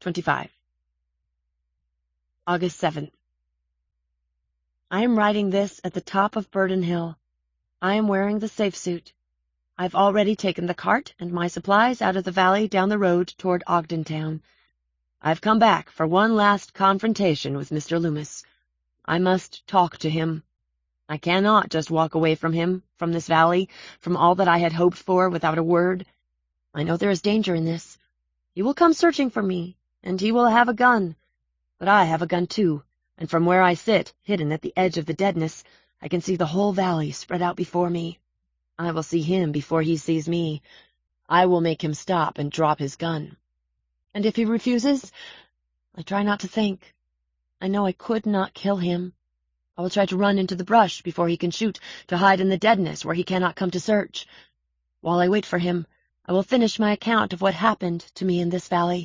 25. August 7th. I am writing this at the top of Burden Hill. I am wearing the safe suit. I've already taken the cart and my supplies out of the valley down the road toward Ogdentown. I've come back for one last confrontation with Mr. Loomis. I must talk to him. I cannot just walk away from him, from this valley, from all that I had hoped for without a word. I know there is danger in this. He will come searching for me, and he will have a gun. But I have a gun too, and from where I sit, hidden at the edge of the deadness, I can see the whole valley spread out before me. I will see him before he sees me. I will make him stop and drop his gun. And if he refuses, I try not to think. I know I could not kill him. I will try to run into the brush before he can shoot, to hide in the deadness where he cannot come to search. While I wait for him, I will finish my account of what happened to me in this valley.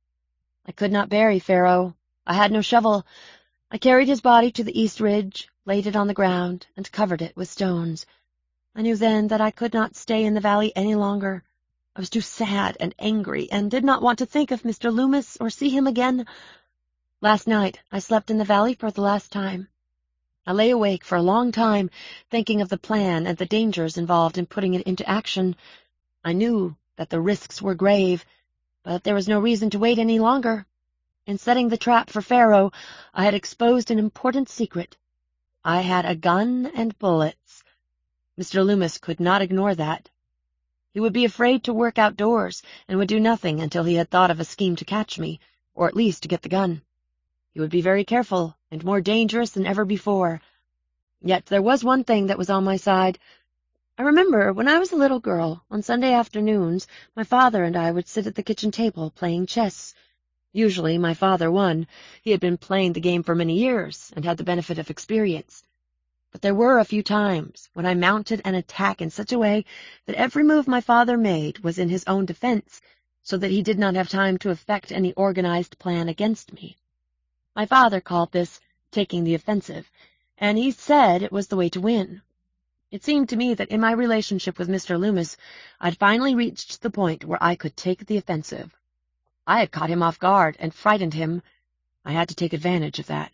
I could not bury Pharaoh. I had no shovel. I carried his body to the east ridge, laid it on the ground, and covered it with stones. I knew then that I could not stay in the valley any longer. I was too sad and angry, and did not want to think of Mr. Loomis or see him again. Last night I slept in the valley for the last time. I lay awake for a long time, thinking of the plan and the dangers involved in putting it into action. I knew that the risks were grave, but there was no reason to wait any longer. In setting the trap for Pharaoh, I had exposed an important secret. I had a gun and bullets. Mr. Loomis could not ignore that. He would be afraid to work outdoors, and would do nothing until he had thought of a scheme to catch me, or at least to get the gun. He would be very careful, and more dangerous than ever before. Yet there was one thing that was on my side. I remember when I was a little girl, on Sunday afternoons, my father and I would sit at the kitchen table playing chess. Usually my father won. He had been playing the game for many years, and had the benefit of experience. But there were a few times when I mounted an attack in such a way that every move my father made was in his own defense, so that he did not have time to effect any organized plan against me. My father called this taking the offensive, and he said it was the way to win. It seemed to me that in my relationship with Mr. Loomis, I'd finally reached the point where I could take the offensive. I had caught him off guard and frightened him. I had to take advantage of that.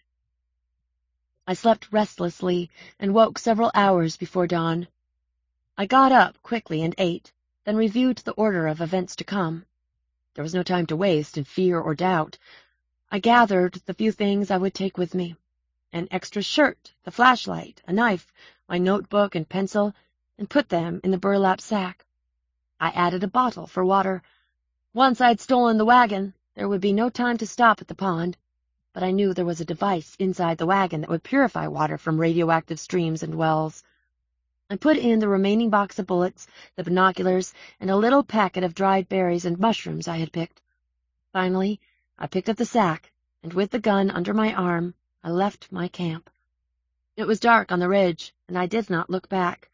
I slept restlessly and woke several hours before dawn. I got up quickly and ate, then reviewed the order of events to come. There was no time to waste in fear or doubt. I gathered the few things I would take with me: an extra shirt, the flashlight, a knife, my notebook and pencil, and put them in the burlap sack. I added a bottle for water. Once I had stolen the wagon, there would be no time to stop at the pond, but I knew there was a device inside the wagon that would purify water from radioactive streams and wells. I put in the remaining box of bullets, the binoculars, and a little packet of dried berries and mushrooms I had picked. Finally, I picked up the sack, and with the gun under my arm, I left my camp. It was dark on the ridge, and I did not look back.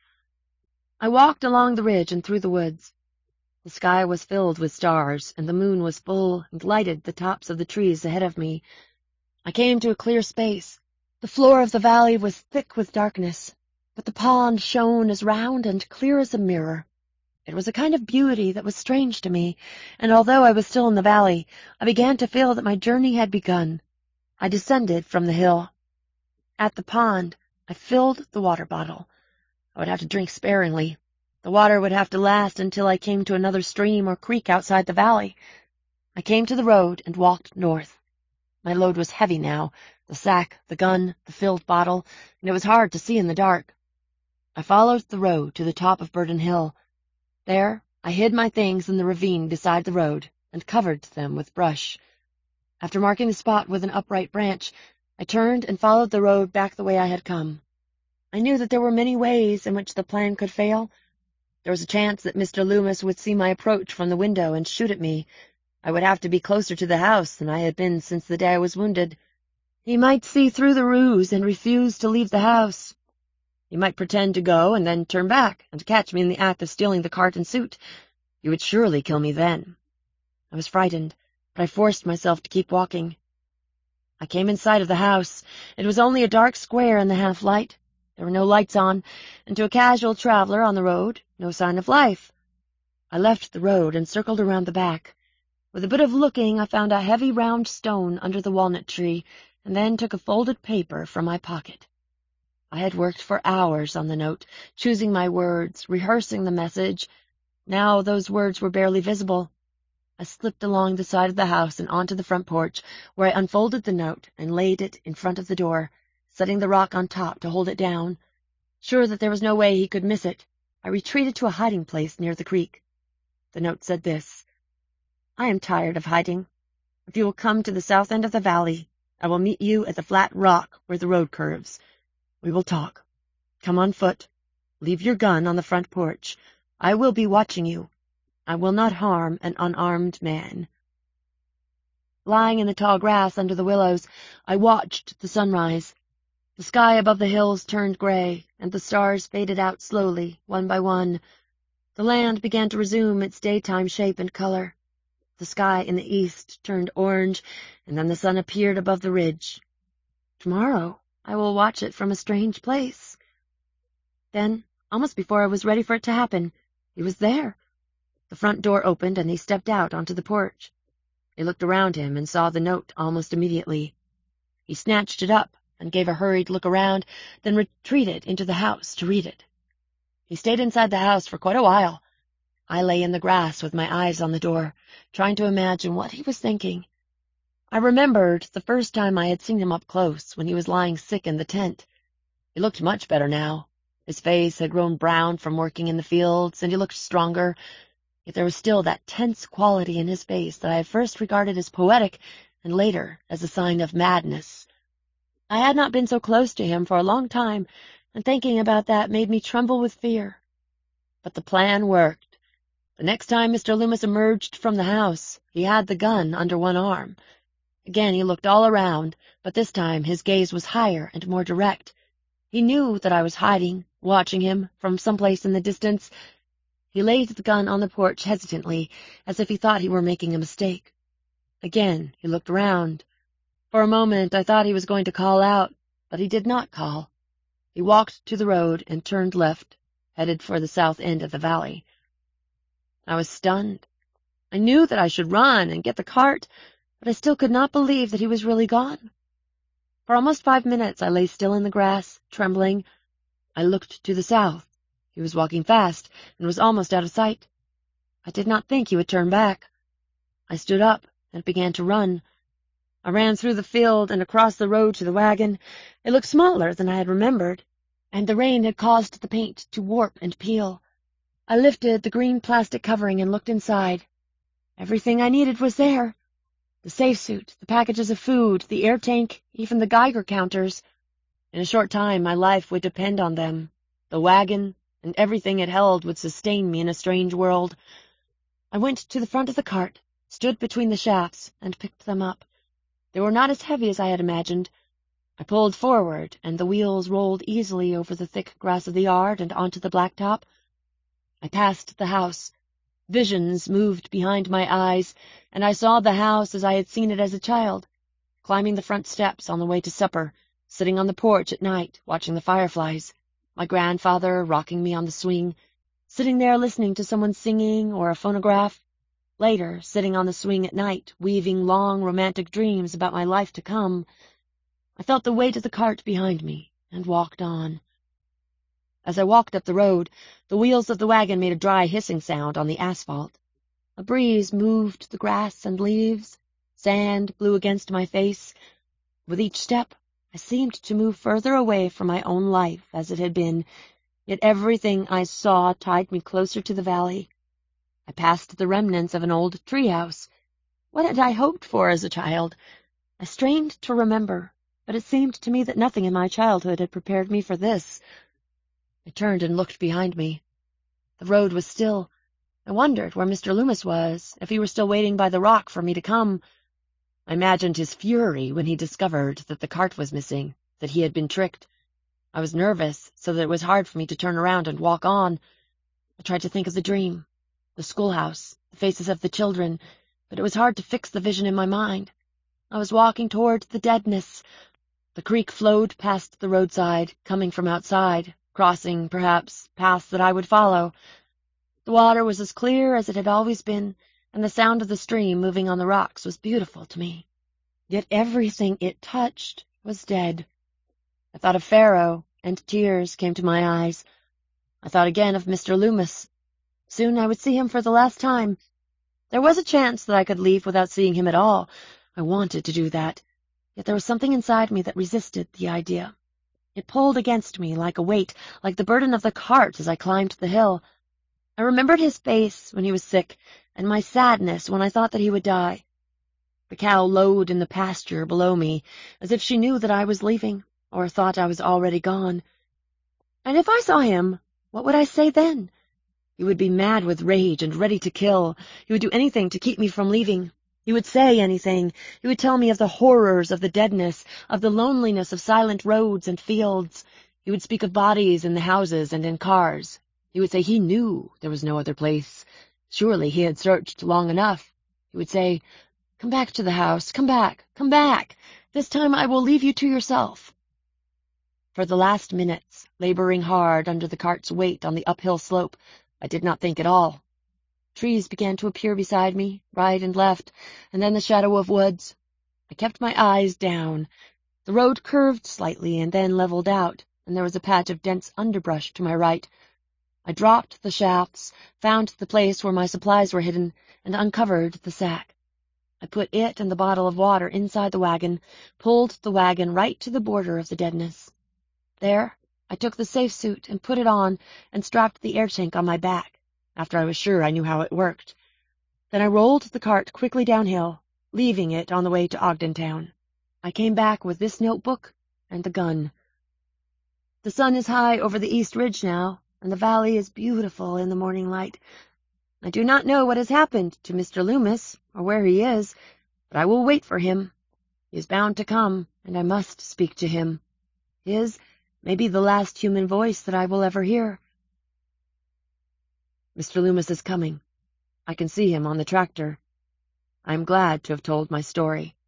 I walked along the ridge and through the woods. The sky was filled with stars, and the moon was full and lighted the tops of the trees ahead of me. I came to a clear space. The floor of the valley was thick with darkness, but the pond shone as round and clear as a mirror. It was a kind of beauty that was strange to me, and although I was still in the valley, I began to feel that my journey had begun. I descended from the hill. At the pond, I filled the water bottle. I would have to drink sparingly. The water would have to last until I came to another stream or creek outside the valley. I came to the road and walked north. My load was heavy now, the sack, the gun, the filled bottle, and it was hard to see in the dark. I followed the road to the top of Burden Hill. There, I hid my things in the ravine beside the road and covered them with brush. After marking the spot with an upright branch, I turned and followed the road back the way I had come. I knew that there were many ways in which the plan could fail. There was a chance that Mr. Loomis would see my approach from the window and shoot at me. I would have to be closer to the house than I had been since the day I was wounded. He might see through the ruse and refuse to leave the house. He might pretend to go and then turn back and catch me in the act of stealing the cart and suit. He would surely kill me then. I was frightened, but I forced myself to keep walking. I came in sight of the house. It was only a dark square in the half-light. There were no lights on, and to a casual traveler on the road, no sign of life. I left the road and circled around the back. With a bit of looking, I found a heavy round stone under the walnut tree, and then took a folded paper from my pocket. I had worked for hours on the note, choosing my words, rehearsing the message. Now those words were barely visible. I slipped along the side of the house and onto the front porch, where I unfolded the note and laid it in front of the door, setting the rock on top to hold it down. Sure that there was no way he could miss it, I retreated to a hiding place near the creek. The note said this: I am tired of hiding. If you will come to the south end of the valley, I will meet you at the flat rock where the road curves. We will talk. Come on foot. Leave your gun on the front porch. I will be watching you. I will not harm an unarmed man. Lying in the tall grass under the willows, I watched the sunrise. The sky above the hills turned gray, and the stars faded out slowly, one by one. The land began to resume its daytime shape and color. The sky in the east turned orange, and then the sun appeared above the ridge. Tomorrow I will watch it from a strange place. Then, almost before I was ready for it to happen, he was there. The front door opened, and he stepped out onto the porch. He looked around him and saw the note almost immediately. He snatched it up and gave a hurried look around, then retreated into the house to read it. He stayed inside the house for quite a while. I lay in the grass with my eyes on the door, trying to imagine what he was thinking. I remembered the first time I had seen him up close, when he was lying sick in the tent. He looked much better now. His face had grown brown from working in the fields, and he looked stronger, yet there was still that tense quality in his face that I had first regarded as poetic, and later as a sign of madness. I had not been so close to him for a long time, and thinking about that made me tremble with fear. But the plan worked. The next time Mr. Loomis emerged from the house, he had the gun under one arm. Again he looked all around, but this time his gaze was higher and more direct. He knew that I was hiding, watching him from someplace in the distance. He laid the gun on the porch hesitantly, as if he thought he were making a mistake. Again he looked round. For a moment I thought he was going to call out, but he did not call. He walked to the road and turned left, headed for the south end of the valley. I was stunned. I knew that I should run and get the cart, but I still could not believe that he was really gone. For almost 5 minutes I lay still in the grass, trembling. I looked to the south. He was walking fast and was almost out of sight. I did not think he would turn back. I stood up and began to run. I ran through the field and across the road to the wagon. It looked smaller than I had remembered, and the rain had caused the paint to warp and peel. I lifted the green plastic covering and looked inside. Everything I needed was there. The safe suit, the packages of food, the air tank, even the Geiger counters. In a short time my life would depend on them. The wagon and everything it held would sustain me in a strange world. I went to the front of the cart, stood between the shafts, and picked them up. They were not as heavy as I had imagined. I pulled forward, and the wheels rolled easily over the thick grass of the yard and onto the blacktop. I passed the house. Visions moved behind my eyes, and I saw the house as I had seen it as a child, climbing the front steps on the way to supper, sitting on the porch at night, watching the fireflies, my grandfather rocking me on the swing, sitting there listening to someone singing or a phonograph, later sitting on the swing at night, weaving long romantic dreams about my life to come. I felt the weight of the cart behind me, and walked on. As I walked up the road, the wheels of the wagon made a dry hissing sound on the asphalt. A breeze moved the grass and leaves. Sand blew against my face. With each step, I seemed to move further away from my own life as it had been, yet everything I saw tied me closer to the valley. I passed the remnants of an old treehouse. What had I hoped for as a child? I strained to remember, but it seemed to me that nothing in my childhood had prepared me for this. I turned and looked behind me. The road was still. I wondered where Mr. Loomis was, if he were still waiting by the rock for me to come. I imagined his fury when he discovered that the cart was missing, that he had been tricked. I was nervous, so that it was hard for me to turn around and walk on. I tried to think of the dream, the schoolhouse, the faces of the children, but it was hard to fix the vision in my mind. I was walking toward the deadness. The creek flowed past the roadside, coming from outside, crossing, perhaps, paths that I would follow. The water was as clear as it had always been, and the sound of the stream moving on the rocks was beautiful to me. Yet everything it touched was dead. I thought of Pharaoh, and tears came to my eyes. I thought again of Mr. Loomis. Soon I would see him for the last time. There was a chance that I could leave without seeing him at all. I wanted to do that, yet there was something inside me that resisted the idea. It pulled against me like a weight, like the burden of the cart as I climbed the hill. I remembered his face when he was sick, and my sadness when I thought that he would die. The cow lowed in the pasture below me, as if she knew that I was leaving, or thought I was already gone. And if I saw him, what would I say then? He would be mad with rage and ready to kill. He would do anything to keep me from leaving. He would say anything. He would tell me of the horrors of the deadness, of the loneliness of silent roads and fields. He would speak of bodies in the houses and in cars. He would say he knew there was no other place. Surely he had searched long enough. He would say, "Come back to the house. Come back. Come back. This time I will leave you to yourself." For the last minutes, laboring hard under the cart's weight on the uphill slope, I did not think at all. Trees began to appear beside me, right and left, and then the shadow of woods. I kept my eyes down. The road curved slightly and then leveled out, and there was a patch of dense underbrush to my right. I dropped the shafts, found the place where my supplies were hidden, and uncovered the sack. I put it and the bottle of water inside the wagon, pulled the wagon right to the border of the deadness. There, I took the safe suit and put it on and strapped the air tank on my back, after I was sure I knew how it worked. Then I rolled the cart quickly downhill, leaving it on the way to Ogdentown. I came back with this notebook and the gun. The sun is high over the East Ridge now, and the valley is beautiful in the morning light. I do not know what has happened to Mr. Loomis, or where he is, but I will wait for him. He is bound to come, and I must speak to him. His may be the last human voice that I will ever hear. Mr. Loomis is coming. I can see him on the tractor. I am glad to have told my story.